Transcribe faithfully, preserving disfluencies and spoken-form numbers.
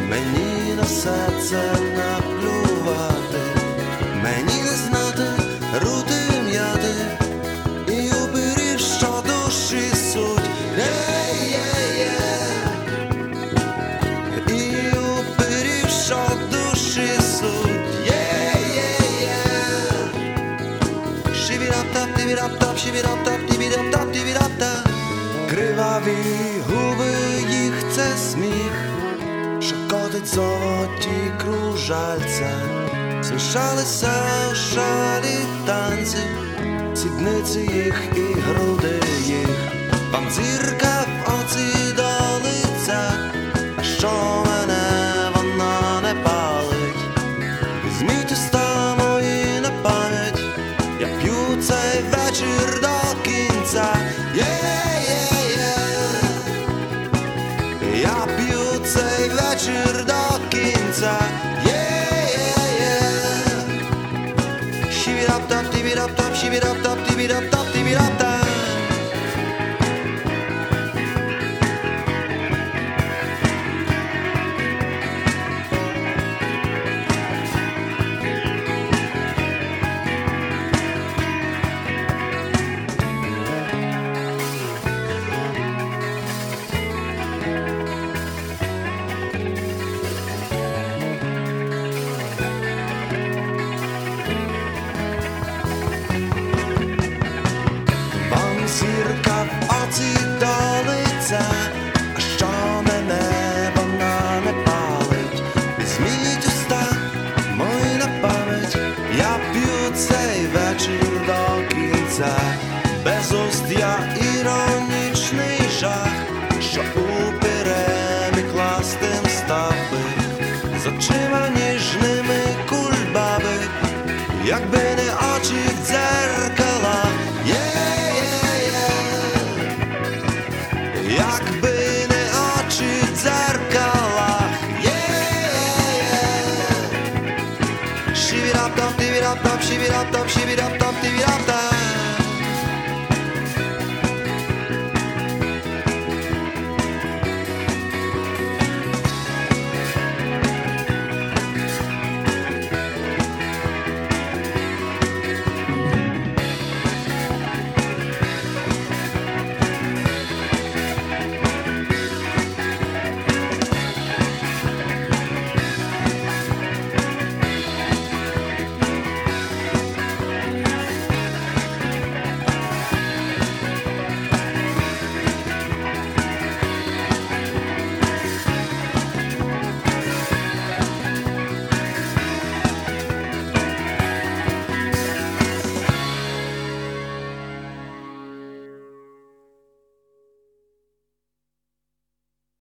мені на серце наплювати, мені не знати рути м'яти і упирів, що душі суть. Є-є-є. І упирів, що душі суть. Є-є-є. Шивірап-тап, тивірап-тап, шивірап-тап, тивірап-тап, тивірап-тап. Криваві губи їх — це сміх, що котить золоті кружальця. Смішалися у шалі танці, сідниці їх і груди їх. Вам зірка в оці до лиця, що мене вона не палить. Візьміть уста мої на пам'ять, я п'ю цей вечір до кінця. Є-є-є. Я п'ю цей вечір до кінця. Є-є-є. Шивірап-тап, тивірап-тап, шивірап-тап, тивірап-тап, тивірап-тап. Зірка в оці до лиця, а що мене вона не палить. Візьміть уста мої на пам'ять, я п'ю цей вечір до кінця. Без уст я іронічний жах, що уперемі кластим став би, з очима ніжними кульбаби, якби не очі в дзеркалах. Якби не очі в дзеркалах. Є-є-є. Шивірап-тап, тивірап-тап, шивірап-тап, шивірап-тап, тивірап-тап.